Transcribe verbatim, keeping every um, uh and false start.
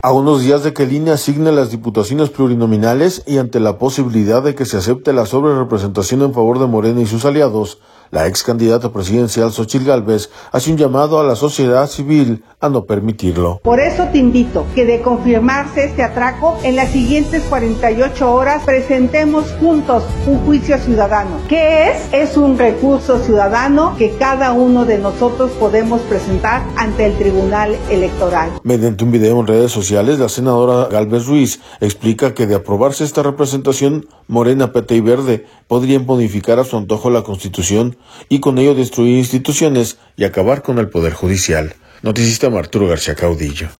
A unos días de que el I N E asigne las diputaciones plurinominales y ante la posibilidad de que se acepte la sobrerepresentación en favor de Morena y sus aliados, la ex candidata presidencial Xóchitl Gálvez hace un llamado a la sociedad civil a no permitirlo. Por eso te invito que de confirmarse este atraco, en las siguientes cuarenta y ocho horas presentemos juntos un juicio ciudadano. ¿Qué es? Es un recurso ciudadano que cada uno de nosotros podemos presentar ante el Tribunal Electoral. Mediante un video en redes sociales, la senadora Gálvez Ruiz explica que de aprobarse esta representación, Morena, P T y Verde podrían modificar a su antojo la Constitución y con ello destruir instituciones y acabar con el Poder Judicial. Noticista Arturo García Caudillo.